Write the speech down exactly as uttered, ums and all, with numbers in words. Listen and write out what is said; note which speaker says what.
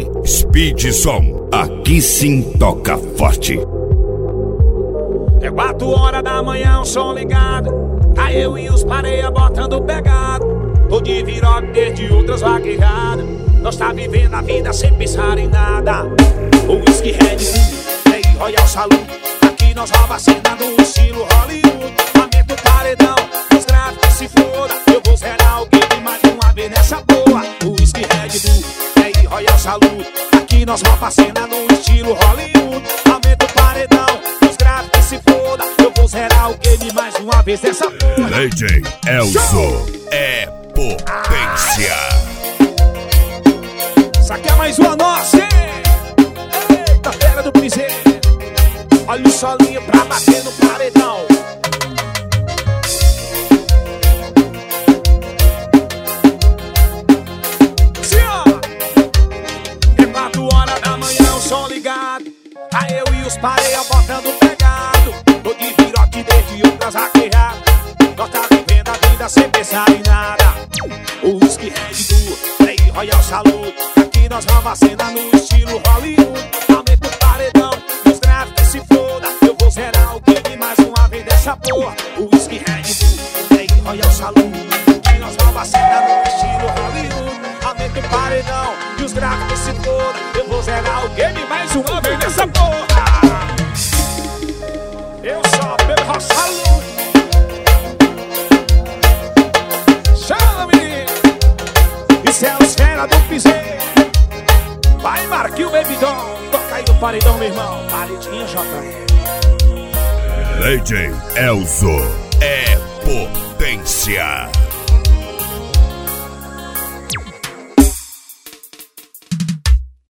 Speaker 1: Speed Som, aqui sim toca forte.
Speaker 2: É quatro horas da manhã, o som ligado. Tá eu e os pareia botando pegado. Tô de viroque desde outras vaquejadas. Nós tá vivendo a vida sem pensar em nada. O whisky Red Bull, é aí Royal Salute. Aqui nós rouba a cena no estilo Hollywood. Aumenta o paredão, os gráficos se foda. Eu vou zerar o game mais uma vez nessa boa. O whisky Red Bull, é aí Royal Salute. Aqui nós rouba a cena no estilo Hollywood. Aumenta o paredão, os gráficos se foda. Eu vou zerar o game mais uma vez nessa porra.
Speaker 1: D J Elzo é potência.
Speaker 2: Isso aqui é mais uma nossa, hein? Eita, fera do piseiro. Olha o solinho pra bater no paredão. Sim, ó. É quatro horas da manhã, o som ligado. Tá eu e os pareia botando pegado. Tô de viroque desde outras vaquejadas. Nós tá vivendo a vida sem pensar em nada. O whisky Red Bull, Play Royal Salute. Aqui nós vamos a cena no estilo Hollywood. Aumenta o paredão, os gráficos se foda. Eu vou zerar o game mais uma vez dessa porra. O whisky Red Bull, Play Royal Salute. Aqui nós vamos a cena no estilo Hollywood. Aumenta o paredão e os gráficos se foda. Eu vou zerar o game mais uma vez dessa porra. Eu só pelo Royal Salute. Chama, menino. Isso é os fera do piseiro. Vai, Marquinhos, Baby Doll. Toca aí no paredão, meu irmão. Paredinha, J R.
Speaker 1: D J Elzo é potência.